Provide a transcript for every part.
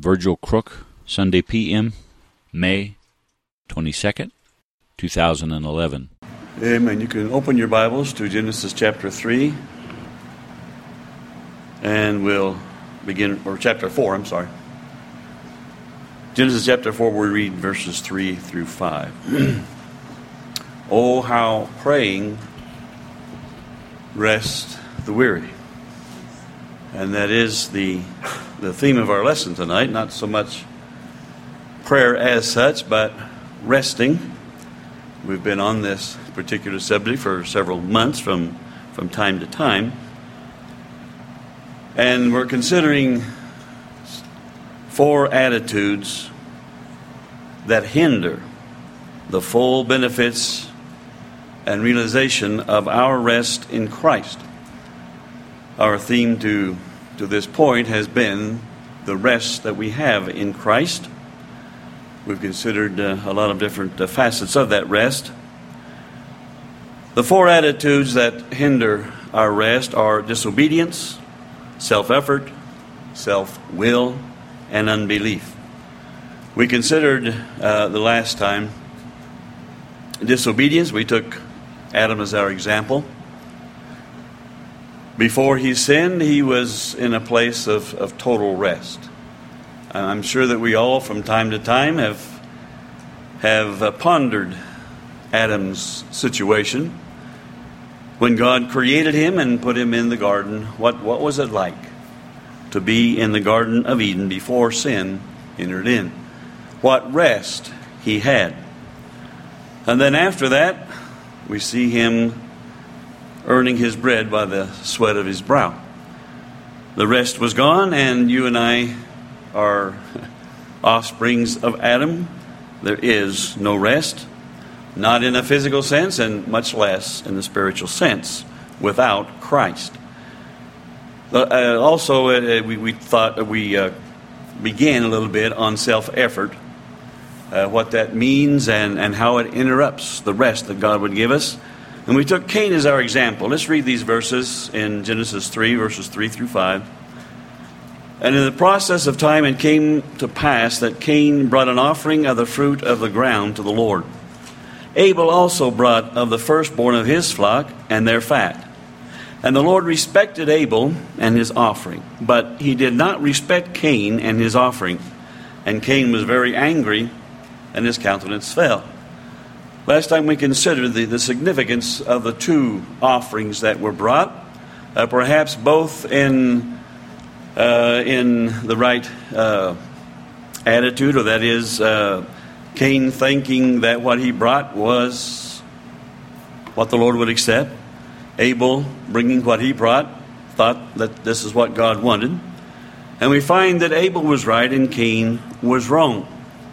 Virgil Crook, Sunday PM, May 22nd, 2011. Amen. You can open your Bibles to Genesis chapter 3. And we'll begin, or chapter 4, I'm sorry. Genesis chapter 4, we read verses 3 through 5. Oh, how praying rests the weary. And that is the theme of our lesson tonight. Not so much prayer as such, but resting. We've been on this particular subject for several months from time to time. And we're considering 4 attitudes that hinder the full benefits and realization of our rest in Christ. Our theme to this point has been the rest that we have in Christ. We've considered a lot of different facets of that rest. The 4 attitudes that hinder our rest are disobedience, self-effort, self-will, and unbelief. We considered the last time disobedience. We took Adam as our example. Before he sinned, he was in a place of total rest. I'm sure that we all from time to time have pondered Adam's situation. When God created him and put him in the garden, what was it like to be in the Garden of Eden before sin entered in? What rest he had. And then after that, we see him earning his bread by the sweat of his brow. The rest was gone, and you and I are offsprings of Adam. There is no rest, not in a physical sense, and much less in the spiritual sense, without Christ. We thought we began a little bit on self-effort, what that means and how it interrupts the rest that God would give us. And we took Cain as our example. Let's read these verses in Genesis 3, verses 3 through 5. And in the process of time it came to pass that Cain brought an offering of the fruit of the ground to the Lord. Abel also brought of the firstborn of his flock and their fat. And the Lord respected Abel and his offering, but he did not respect Cain and his offering. And Cain was very angry, and his countenance fell. Last time we considered the significance of the 2 offerings that were brought, perhaps both in the right attitude, or that is, Cain thinking that what he brought was what the Lord would accept. Abel bringing what he brought, thought that this is what God wanted. And we find that Abel was right and Cain was wrong.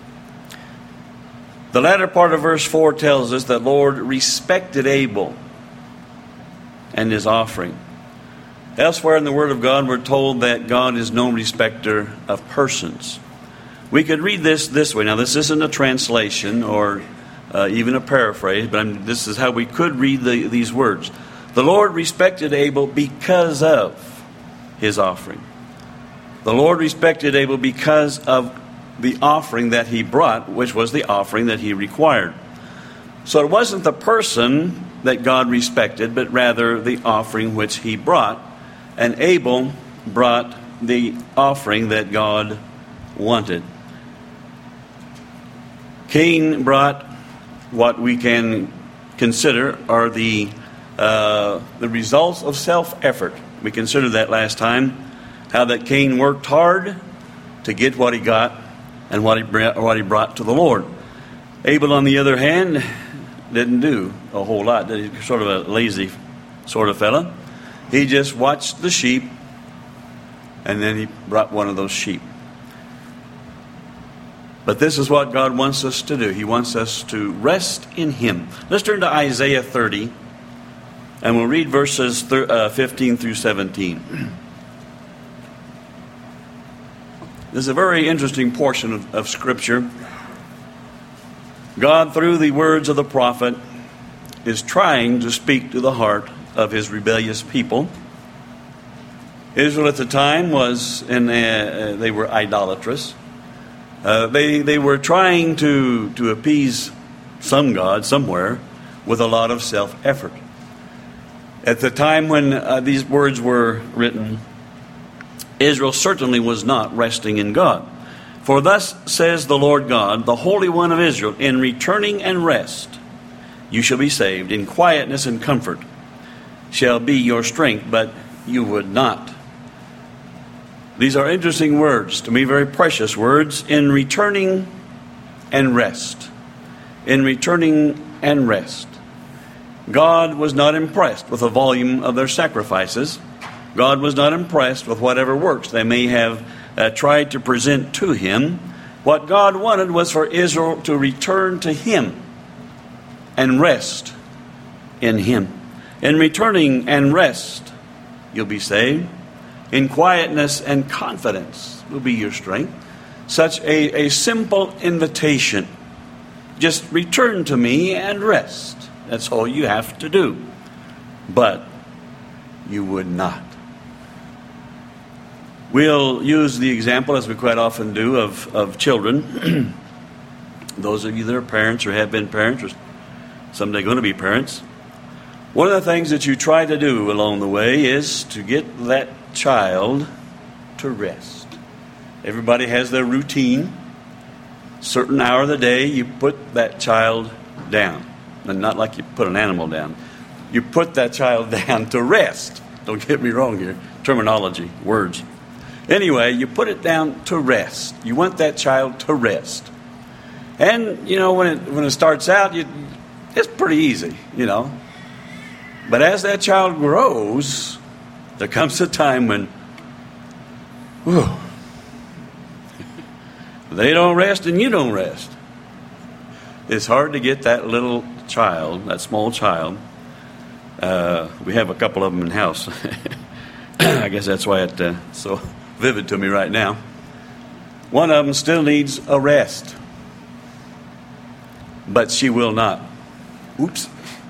The latter part of verse 4 tells us that the Lord respected Abel and his offering. Elsewhere in the Word of God, we're told that God is no respecter of persons. We could read this way. Now, this isn't a translation or even a paraphrase, but this is how we could read these words. The Lord respected Abel because of his offering. The Lord respected Abel because of the offering that he brought, which was the offering that he required. So it wasn't the person that God respected, but rather the offering which he brought. And Abel brought the offering that God wanted. Cain brought what we can consider are the results of self-effort. We considered that last time, how that Cain worked hard to get what he got and what he brought to the Lord. Abel, on the other hand, didn't do a whole lot. He's sort of a lazy sort of fella. He just watched the sheep, and then he brought one of those sheep. But this is what God wants us to do. He wants us to rest in Him. Let's turn to Isaiah 30, and we'll read verses 15 through 17. This is a very interesting portion of Scripture. God, through the words of the prophet, is trying to speak to the heart of His rebellious people. Israel at the time they were idolatrous. They were trying to appease some god somewhere with a lot of self-effort. At the time when these words were written, Israel certainly was not resting in God. For thus says the Lord God, the Holy One of Israel, in returning and rest you shall be saved, in quietness and comfort shall be your strength, but you would not. These are interesting words, to me very precious words, in returning and rest. In returning and rest. God was not impressed with the volume of their sacrifices. God was not impressed with whatever works they may have tried to present to Him. What God wanted was for Israel to return to Him and rest in Him. In returning and rest, you'll be saved. In quietness and confidence will be your strength. Such a simple invitation. Just return to me and rest. That's all you have to do. But you would not. We'll use the example, as we quite often do, of children. Those of you that are parents or have been parents or someday going to be parents. One of the things that you try to do along the way is to get that child to rest. Everybody has their routine. Certain hour of the day, you put that child down. And not like you put an animal down. You put that child down to rest. Don't get me wrong here. Terminology, words. Anyway, you put it down to rest. You want that child to rest. And, you know, when it starts out, it's pretty easy, you know. But as that child grows, there comes a time when, they don't rest and you don't rest. It's hard to get that little child, that small child. We have a couple of them in the house. I guess that's why it's so vivid to me right now. One of them still needs a rest. But she will not. Oops.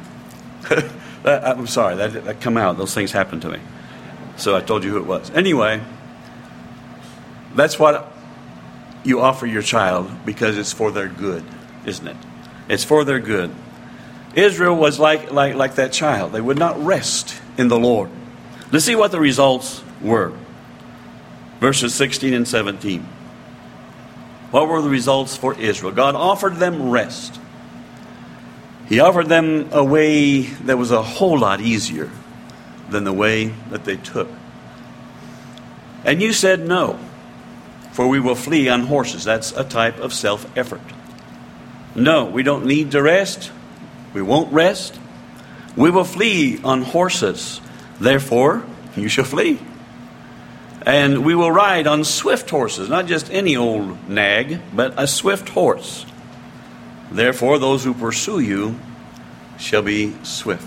I'm sorry, that come out. Those things happen to me. So I told you who it was. Anyway, that's what you offer your child because it's for their good, isn't it? It's for their good. Israel was like that child. They would not rest in the Lord. Let's see what the results were. Verses 16 and 17. What were the results for Israel? God offered them rest. He offered them a way that was a whole lot easier than the way that they took. And you said no, for we will flee on horses. That's a type of self-effort. No, we don't need to rest. We won't rest. We will flee on horses. Therefore, you shall flee. And we will ride on swift horses, not just any old nag, but a swift horse. Therefore, those who pursue you shall be swift.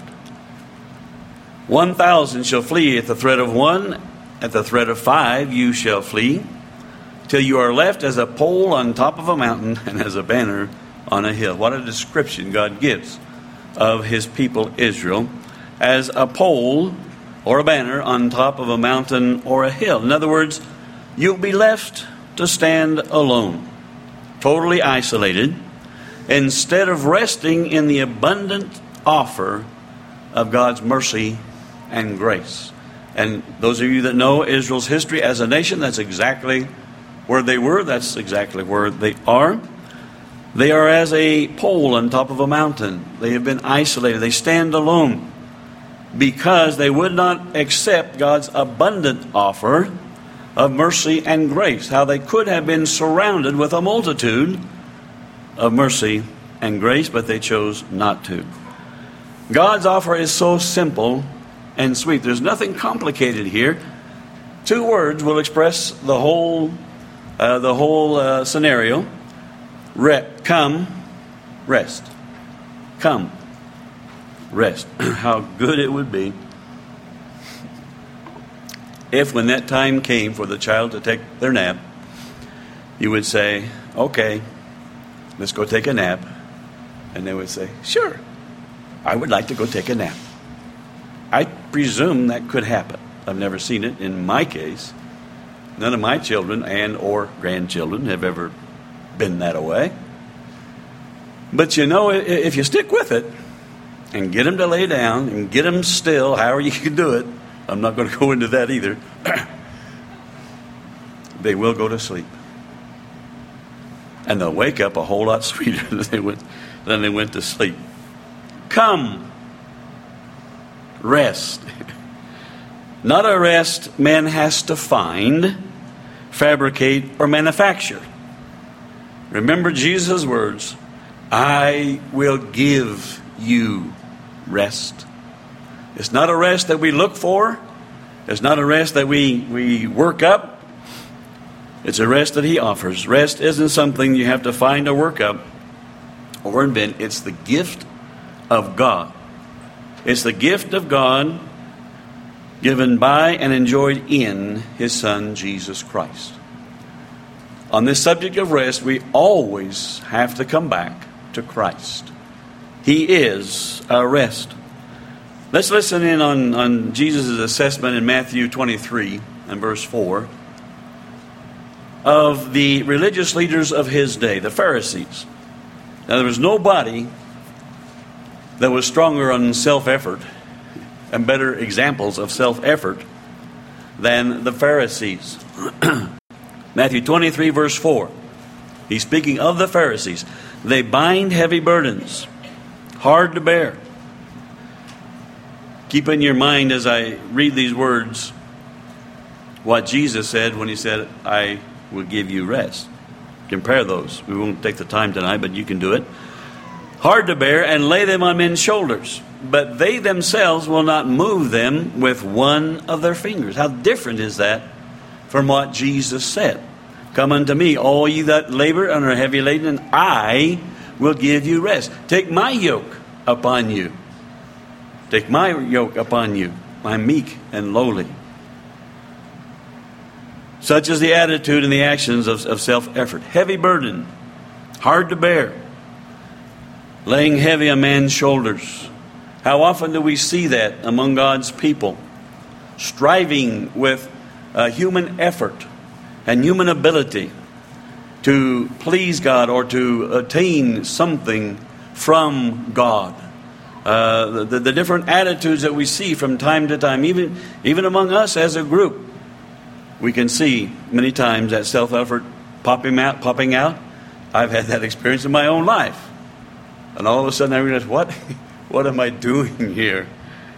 1,000 shall flee at the threat of one, at the threat of 5 you shall flee, till you are left as a pole on top of a mountain and as a banner on a hill. What a description God gives of His people Israel, as a pole or a banner on top of a mountain or a hill. In other words, you'll be left to stand alone, totally isolated, instead of resting in the abundant offer of God's mercy and grace. And those of you that know Israel's history as a nation, that's exactly where they were. That's exactly where they are. They are as a pole on top of a mountain. They have been isolated. They stand alone because they would not accept God's abundant offer of mercy and grace. How they could have been surrounded with a multitude of mercy and grace, but they chose not to. God's offer is so simple and sweet. There's nothing complicated here. 2 words will express the whole scenario. Come, rest. Come, rest. How good it would be if when that time came for the child to take their nap, you would say, okay, let's go take a nap. And they would say, sure, I would like to go take a nap. I presume that could happen. I've never seen it in my case. None of my children and or grandchildren have ever been that way. But you know, if you stick with it and get them to lay down and get them still, however you can do it, I'm not going to go into that either, they will go to sleep. And they'll wake up a whole lot sweeter than they went to sleep. Come, rest. Not a rest man has to find, fabricate, or manufacture. Remember Jesus' words, I will give you rest. It's not a rest that we look for. It's not a rest that we work up. It's a rest that He offers. Rest isn't something you have to find or work up or invent. It's the gift of God. It's the gift of God given by and enjoyed in His Son, Jesus Christ. On this subject of rest, we always have to come back to Christ. He is our rest. Let's listen in on Jesus' assessment in Matthew 23 and verse 4 of the religious leaders of His day, the Pharisees. Now, there was nobody that was stronger on self-effort and better examples of self-effort than the Pharisees. Matthew 23 verse 4. He's speaking of the Pharisees. They bind heavy burdens, hard to bear. Keep in your mind as I read these words what Jesus said when He said, I will give you rest. Compare those. We won't take the time tonight, but you can do it. Hard to bear, and lay them on men's shoulders, but they themselves will not move them with one of their fingers. How different is that from what Jesus said? Come unto me, all ye that labor and are heavy laden, and I will give you rest. Take my yoke upon you. Take my yoke upon you. I'm meek and lowly. Such is the attitude and the actions of self-effort. Heavy burden, hard to bear, laying heavy on man's shoulders. How often do we see that among God's people? Striving with human effort and human ability to please God or to attain something from God. The different attitudes that we see from time to time, even among us as a group, we can see many times that self-effort popping out. I've had that experience in my own life. And all of a sudden I realize, what am I doing here?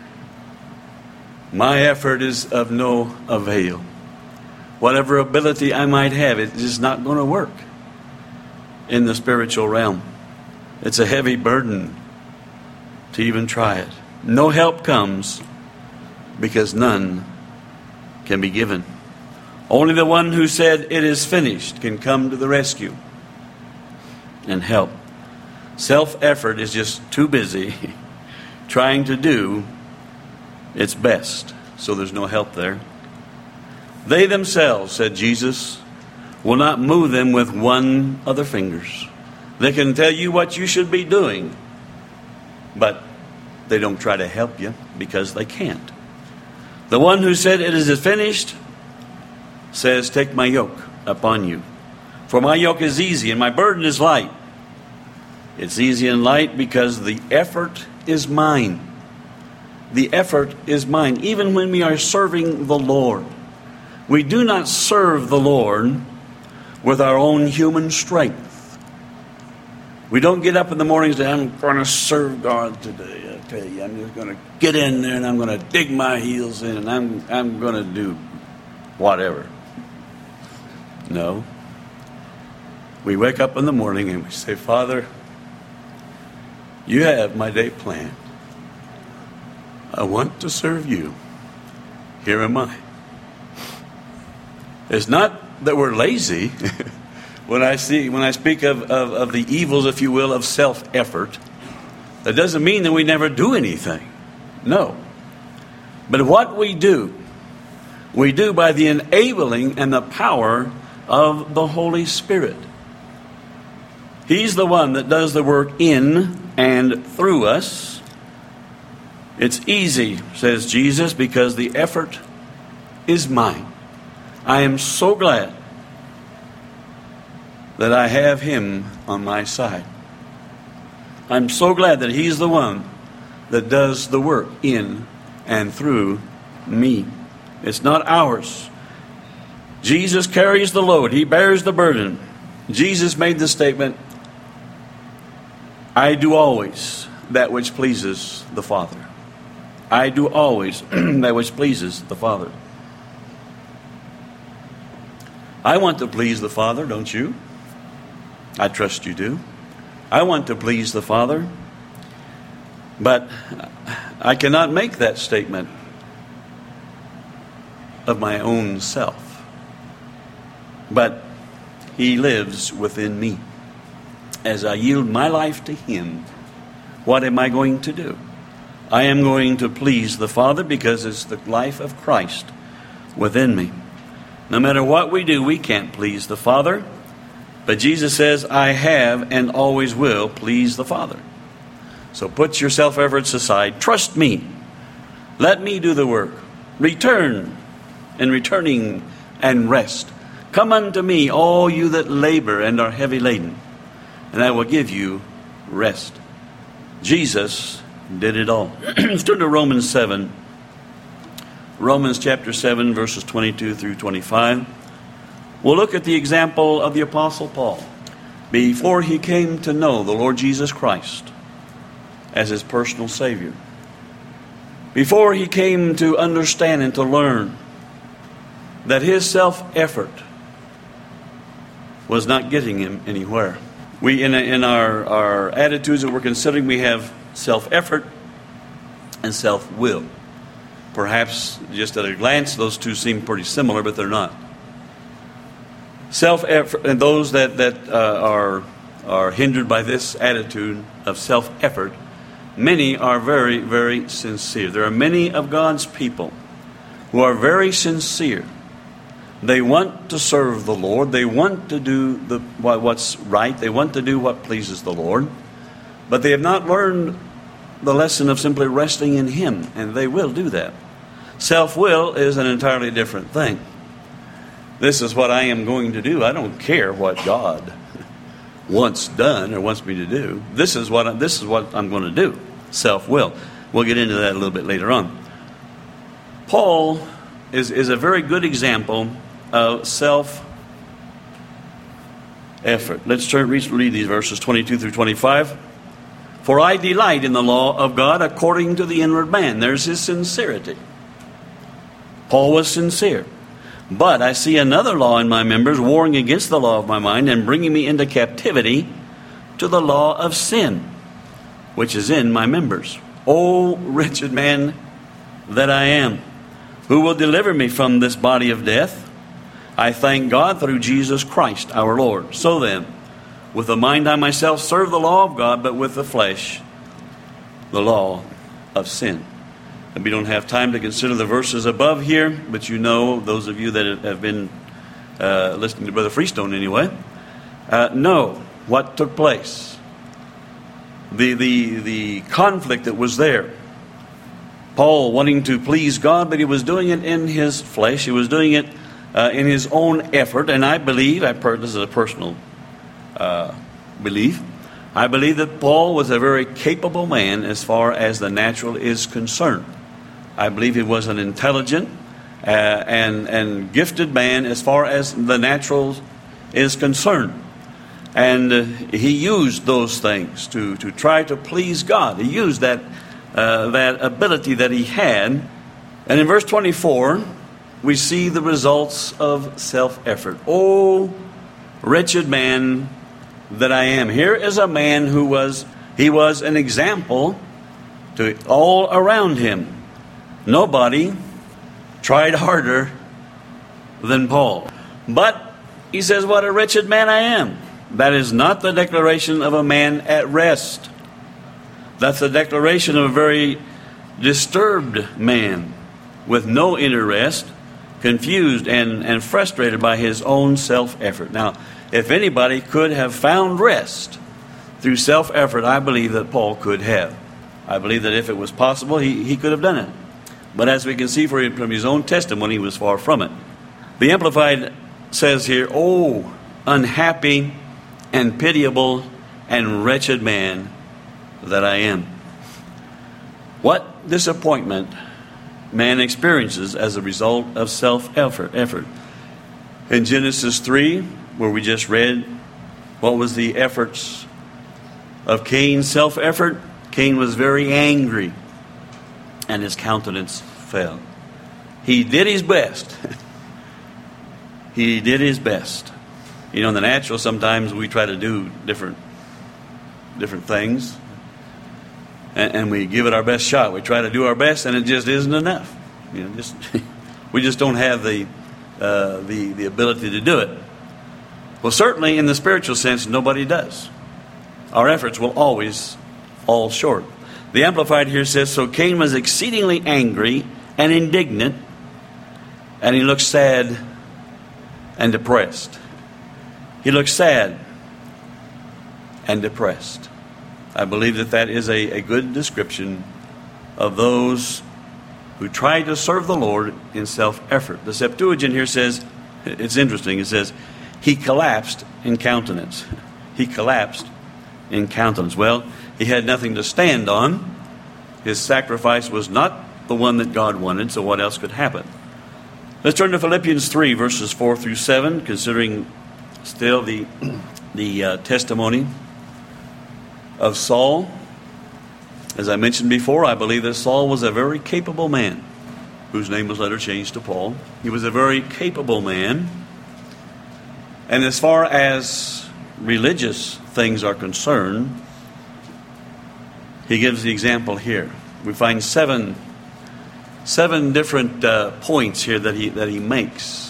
My effort is of no avail. Whatever ability I might have, it's just not going to work in the spiritual realm. It's a heavy burden to even try it. No help comes because none can be given. Only the one who said it is finished can come to the rescue and help. Self-effort is just too busy trying to do its best, so there's no help there. They themselves, said Jesus, will not move them with one of their fingers. They can tell you what you should be doing, but they don't try to help you because they can't. The one who said it is finished says, take my yoke upon you. For my yoke is easy and my burden is light. It's easy and light because the effort is mine. The effort is mine. Even when we are serving the Lord, we do not serve the Lord with our own human strength. We don't get up in the mornings and say, I'm going to serve God today. I tell you, I'm just going to get in there and I'm going to dig my heels in and I'm going to do whatever. No. We wake up in the morning and we say, Father, you have my day planned. I want to serve you. Here am I. It's not that we're lazy. When I speak of the evils, if you will, of self-effort, that doesn't mean that we never do anything. No. But what we do by the enabling and the power of the Holy Spirit. He's the one that does the work in and through us. It's easy, says Jesus, because the effort is mine. I am so glad that I have Him on my side. I'm so glad that He's the one that does the work in and through me. It's not ours. Jesus carries the load. He bears the burden. Jesus made the statement, I do always that which pleases the Father. I do always that which pleases the Father. I want to please the Father, don't you? I trust you do. I want to please the Father. But I cannot make that statement of my own self. But He lives within me. As I yield my life to Him, what am I going to do? I am going to please the Father because it's the life of Christ within me. No matter what we do, we can't please the Father. But Jesus says, I have and always will please the Father. So put your self-efforts aside. Trust me. Let me do the work. Return, and returning and rest. Come unto me, all you that labor and are heavy laden, and I will give you rest. Jesus did it all. Let's turn to Romans 7. Romans chapter 7, verses 22 through 25. We'll look at the example of the Apostle Paul before he came to know the Lord Jesus Christ as his personal Savior. Before he came to understand and to learn that his self-effort was not getting him anywhere. We, in our attitudes that we're considering, we have self-effort and self-will. Perhaps just at a glance, those two seem pretty similar, but they're not. Self-effort, and those that are hindered by this attitude of self-effort, many are very, very sincere. There are many of God's people who are very sincere. They want to serve the Lord. They want to do what's right. They want to do what pleases the Lord. But they have not learned the lesson of simply resting in Him, and they will do that. Self-will is an entirely different thing. This is what I am going to do. I don't care what God wants done or wants me to do. This is what I'm going to do. Self-will. We'll get into that a little bit later on. Paul is a very good example of self-effort. Let's read these verses 22 through 25. For I delight in the law of God according to the inward man. There's his sincerity. Paul was sincere. But I see another law in my members, warring against the law of my mind and bringing me into captivity to the law of sin, which is in my members. O wretched man that I am, who will deliver me from this body of death? I thank God through Jesus Christ our Lord. So then, with the mind I myself serve the law of God, but with the flesh, the law of sin. And we don't have time to consider the verses above here, but you know, those of you that have been listening to Brother Freestone anyway, know what took place. The conflict that was there. Paul wanting to please God, but he was doing it in his flesh. He was doing it in his own effort. And I believe, this is a personal belief, I believe that Paul was a very capable man as far as the natural is concerned. I believe he was an intelligent and gifted man as far as the natural is concerned. And he used those things to try to please God. He used that ability that he had. And in verse 24, we see the results of self-effort. Oh, wretched man that I am. Here is a man who was an example to all around him. Nobody tried harder than Paul. But he says, what a wretched man I am. That is not the declaration of a man at rest. That's the declaration of a very disturbed man with no inner rest, confused and frustrated by his own self-effort. Now, if anybody could have found rest through self-effort, I believe that Paul could have. I believe that if it was possible, he could have done it. But as we can see from his own testimony, he was far from it. The Amplified says here, oh, unhappy and pitiable and wretched man that I am. What disappointment man experiences as a result of self-effort. In Genesis 3, where we just read, what was the efforts of Cain's self-effort? Cain was very angry, and his countenance fell. He did his best. He did his best. You know, in the natural, sometimes we try to do different things, and we give it our best shot. We try to do our best, and it just isn't enough. You know, we just don't have the ability to do it. Well, certainly in the spiritual sense, nobody does. Our efforts will always fall short. The Amplified here says, so Cain was exceedingly angry and indignant, and he looked sad and depressed. He looked sad and depressed. I believe that is a good description of those who try to serve the Lord in self-effort. The Septuagint here says, it's interesting, it says, he collapsed in countenance. He collapsed in countenance. Well, he had nothing to stand on. His sacrifice was not the one that God wanted, so what else could happen? Let's turn to Philippians 3, verses 4 through 7, considering still the testimony of Saul. As I mentioned before, I believe that Saul was a very capable man, whose name was later changed to Paul. He was a very capable man. And as far as religious things are concerned, he gives the example here. We find seven different points here that he makes.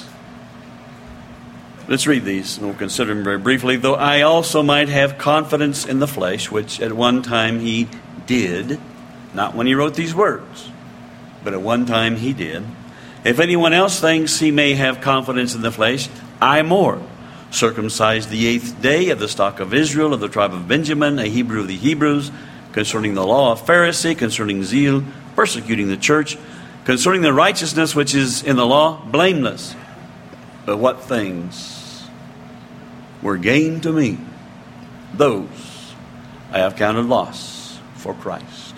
Let's read these, and we'll consider them very briefly. Though I also might have confidence in the flesh, which at one time he did, not when he wrote these words, but at one time he did. If anyone else thinks he may have confidence in the flesh, I more. Circumcised the 8th day, of the stock of Israel, of the tribe of Benjamin, a Hebrew of the Hebrews, concerning the law, a Pharisee, concerning zeal, persecuting the church, concerning the righteousness which is in the law, blameless. But what things were gain to me, those I have counted loss for Christ.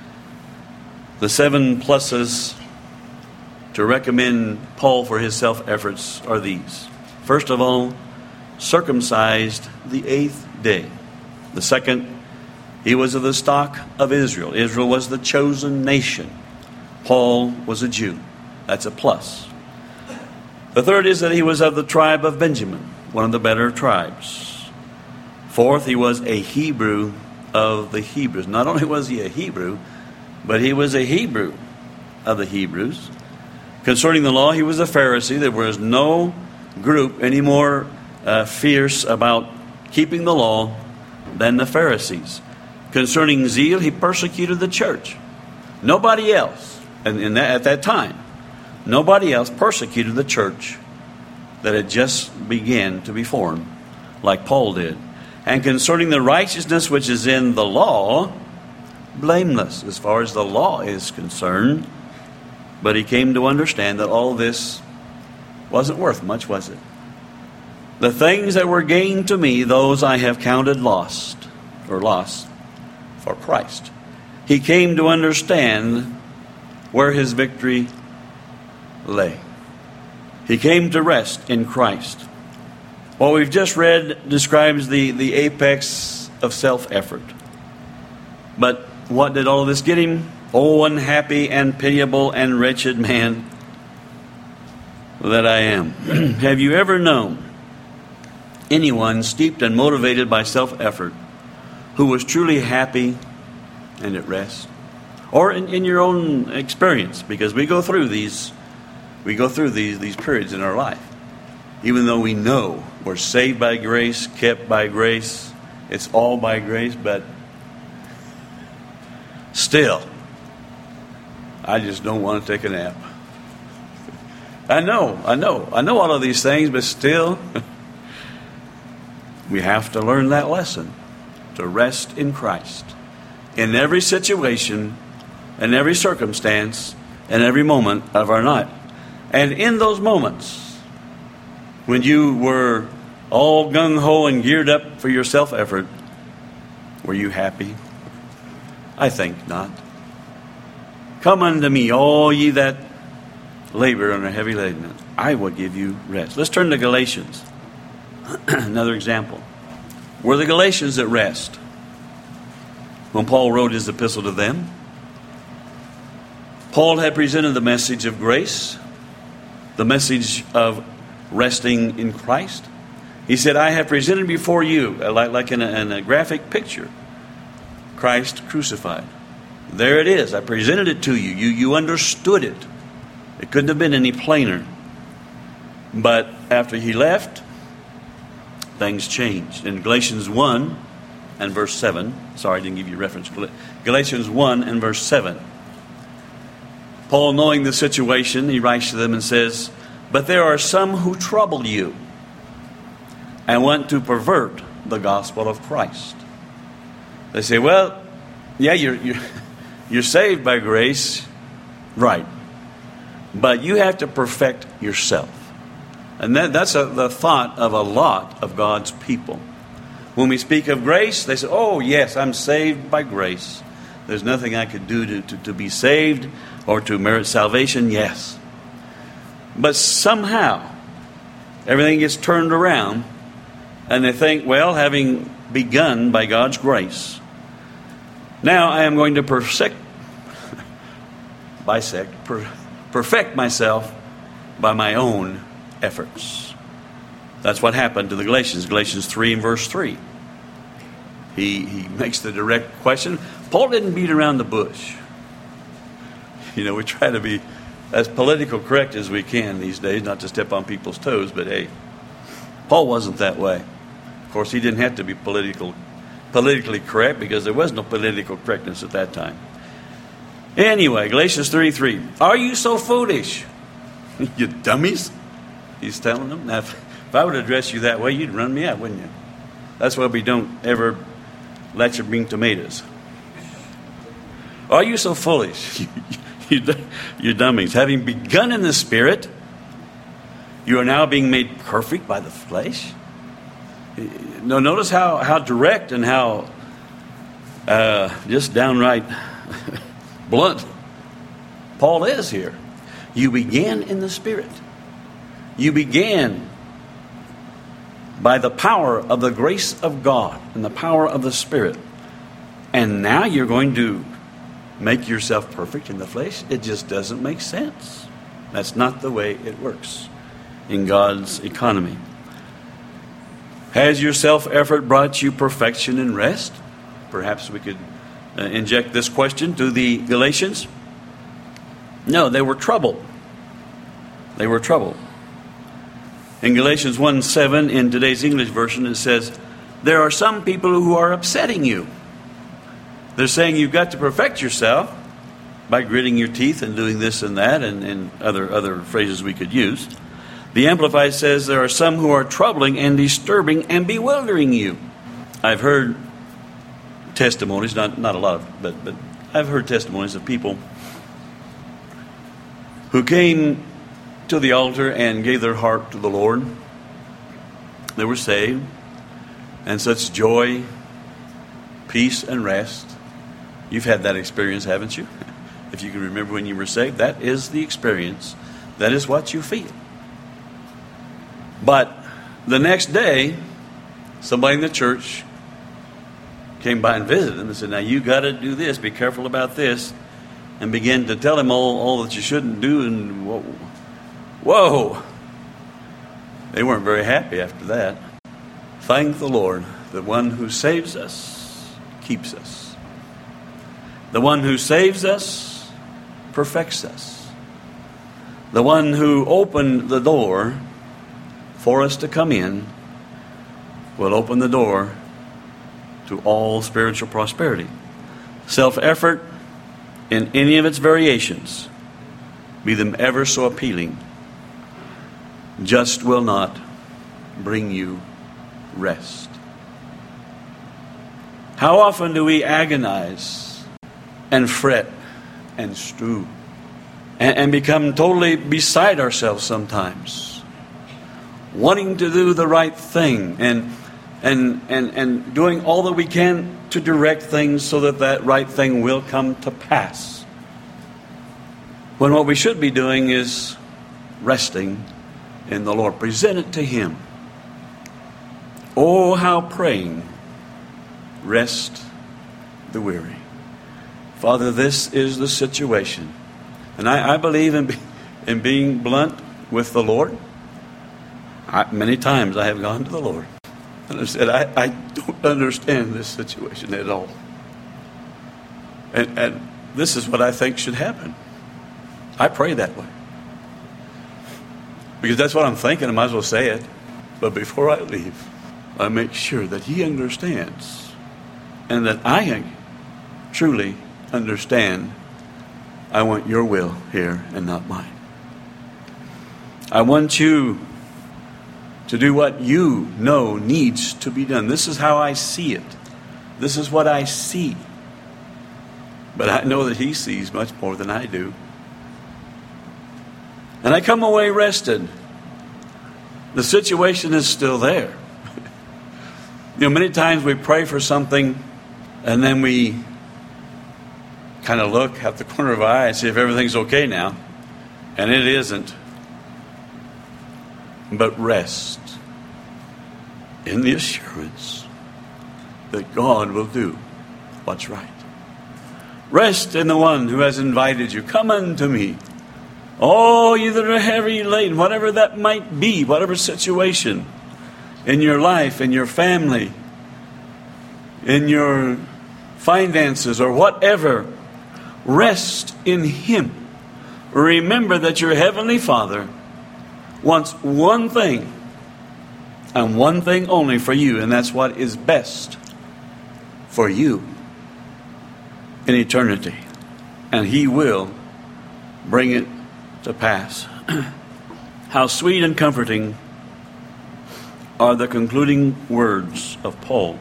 The 7 pluses to recommend Paul for his self-efforts are these. First of all, circumcised the 8th day. The second, he was of the stock of Israel. Israel was the chosen nation. Paul was a Jew. That's a plus. The third is that he was of the tribe of Benjamin, one of the better tribes. Fourth, he was a Hebrew of the Hebrews. Not only was he a Hebrew, but he was a Hebrew of the Hebrews. Concerning the law, he was a Pharisee. There was no group any more fierce about keeping the law than the Pharisees. Concerning zeal, he persecuted the church. Nobody else, and at that time, nobody else persecuted the church that had just begun to be formed like Paul did. And concerning the righteousness which is in the law, blameless as far as the law is concerned. But he came to understand that all this wasn't worth much, was it? The things that were gained to me, those I have counted loss for Christ. He came to understand where his victory lay. He came to rest in Christ. What we've just read describes the apex of self-effort. But what did all of this get him? Oh, unhappy and pitiable and wretched man that I am. Have you ever known anyone steeped and motivated by self-effort who was truly happy and at rest? Or in your own experience, because we go through these periods in our life. Even though we know we're saved by grace, kept by grace, it's all by grace, but still, I just don't want to take a nap. I know all of these things, but still, we have to learn that lesson, to rest in Christ. In every situation, in every circumstance, in every moment of our night. And in those moments, when you were all gung-ho and geared up for your self-effort, were you happy? I think not. Come unto me, all ye that labor and are heavy laden, I will give you rest. Let's turn to Galatians. Another example. Were the Galatians at rest when Paul wrote his epistle to them? Paul had presented the message of grace, the message of resting in Christ. He said, I have presented before you, like in a graphic picture, Christ crucified. There it is. I presented it to you. You understood it. It couldn't have been any plainer. But after he left, things changed. In Galatians 1 and verse 7, sorry, I didn't give you a reference. Galatians 1 and verse 7. Paul, knowing the situation, he writes to them and says, but there are some who trouble you and want to pervert the gospel of Christ. They say, well, yeah, you're saved by grace, right. But you have to perfect yourself. And that's the thought of a lot of God's people. When we speak of grace, they say, oh, yes, I'm saved by grace. There's nothing I could do to be saved or to merit salvation, yes. But somehow, everything gets turned around, and they think, well, having begun by God's grace, now I am going to perfect myself by my own efforts. That's what happened to the Galatians. Galatians 3 and verse 3. He makes the direct question. Paul didn't beat around the bush. You know, we try to be as political correct as we can these days, not to step on people's toes, but hey, Paul wasn't that way. Of course, he didn't have to be politically correct because there was no political correctness at that time. Anyway, Galatians 3:3. Are you so foolish? You dummies? He's telling them. Now, if I would address you that way, you'd run me out, wouldn't you? That's why we don't ever let you bring tomatoes. Are you so foolish? You dummies. Having begun in the Spirit, you are now being made perfect by the flesh. Now, notice how direct and how just downright blunt Paul is here. You began in the Spirit. You began by the power of the grace of God and the power of the Spirit. And now you're going to make yourself perfect in the flesh? It just doesn't make sense. That's not the way it works in God's economy. Has your self-effort brought you perfection and rest? Perhaps we could inject this question to the Galatians. No, they were troubled. They were troubled. In Galatians 1:7, in today's English version, it says, there are some people who are upsetting you. They're saying you've got to perfect yourself by gritting your teeth and doing this and that and other phrases we could use. The Amplified says there are some who are troubling and disturbing and bewildering you. I've heard testimonies, not a lot of, but I've heard testimonies of people who came to the altar and gave their heart to the Lord. They were saved, and such joy, peace, and rest. You've had that experience, haven't you? If you can remember when you were saved, that is the experience. That is what you feel. But the next day, somebody in the church came by and visited him and said, now you got to do this, be careful about this, and began to tell him all that you shouldn't do. And whoa. They weren't very happy after that. Thank the Lord, the one who saves us keeps us. The one who saves us perfects us. The one who opened the door for us to come in will open the door to all spiritual prosperity. Self-effort in any of its variations, be them ever so appealing, just will not bring you rest. How often do we agonize and fret and stew and become totally beside ourselves sometimes, wanting to do the right thing and doing all that we can to direct things so that that right thing will come to pass. When what we should be doing is resting in the Lord. Present it to Him. Oh, how praying rest the weary. Father, this is the situation. And I believe in being blunt with the Lord. Many times I have gone to the Lord and I said, I don't understand this situation at all. And this is what I think should happen. I pray that way. Because that's what I'm thinking. I might as well say it. But before I leave, I make sure that He understands and that I truly understand. I want your will here and not mine. I want you to do what you know needs to be done. This is how I see it. This is what I see. But I know that He sees much more than I do. And I come away rested. The situation is still there. Many times we pray for something and then we kind of look at the corner of our eye and see if everything's okay now. And it isn't. But rest in the assurance that God will do what's right. Rest in the one who has invited you. Come unto me. Oh, you that are heavy laden, whatever that might be, whatever situation in your life, in your family, in your finances, or whatever, rest in Him. Remember that your Heavenly Father wants one thing, and one thing only for you, and that's what is best for you in eternity. And He will bring it to pass. How sweet and comforting are the concluding words of Paul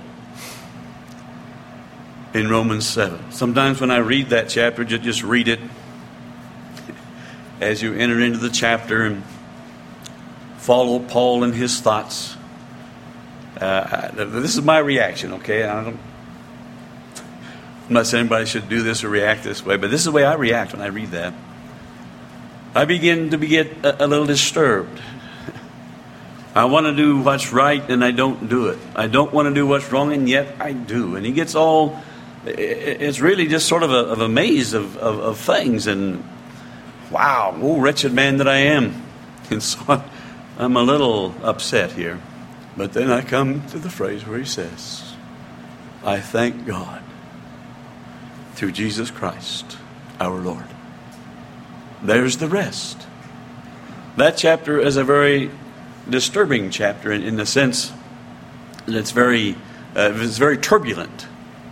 in Romans 7. Sometimes when I read that chapter, just read it as you enter into the chapter and follow Paul and his thoughts. This is my reaction, okay? I'm not saying anybody should do this or react this way, but this is the way I react when I read that. I begin to get a little disturbed. I want to do what's right and I don't do it. I don't want to do what's wrong and yet I do. And he gets all, it's really just sort of a maze of things. And wow, oh wretched man that I am. And so I'm a little upset here. But then I come to the phrase where he says, I thank God through Jesus Christ our Lord. There's the rest. That chapter is a very disturbing chapter in the sense that it's very turbulent.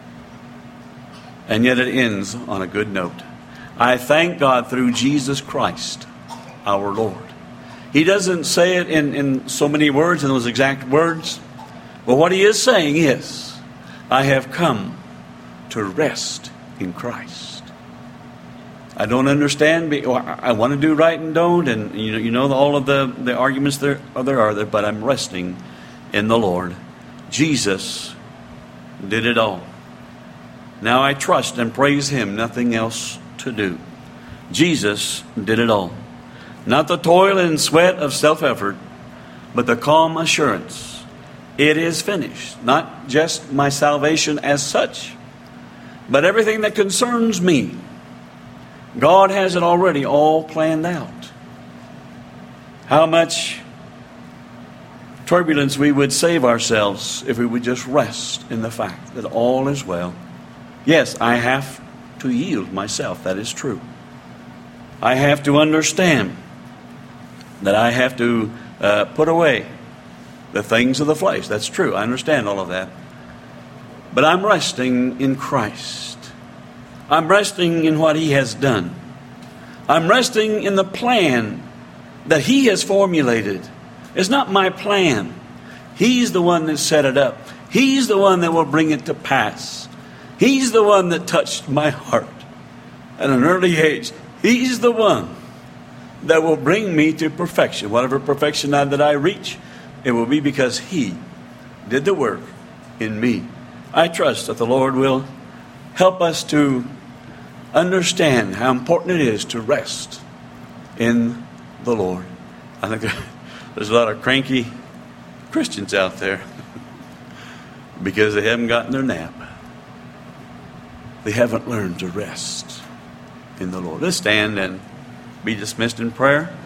And yet it ends on a good note. I thank God through Jesus Christ our Lord. He doesn't say it in so many words, in those exact words. But what he is saying is, I have come to rest in Christ. I don't understand. I want to do right and don't, and you know all of the arguments there are there. But I'm resting in the Lord. Jesus did it all. Now I trust and praise Him. Nothing else to do. Jesus did it all. Not the toil and sweat of self-effort, but the calm assurance. It is finished. Not just my salvation as such, but everything that concerns me. God has it already all planned out. How much turbulence we would save ourselves if we would just rest in the fact that all is well. Yes, I have to yield myself. That is true. I have to understand that I have to put away the things of the flesh. That's true. I understand all of that. But I'm resting in Christ. I'm resting in what He has done. I'm resting in the plan that He has formulated. It's not my plan. He's the one that set it up. He's the one that will bring it to pass. He's the one that touched my heart at an early age. He's the one that will bring me to perfection. Whatever perfection that I reach it will be because He did the work in me. I trust that the Lord will help us to understand how important it is to rest in the Lord. I think there's a lot of cranky Christians out there because they haven't gotten their nap. They haven't learned to rest in the Lord. Let's stand and be dismissed in prayer.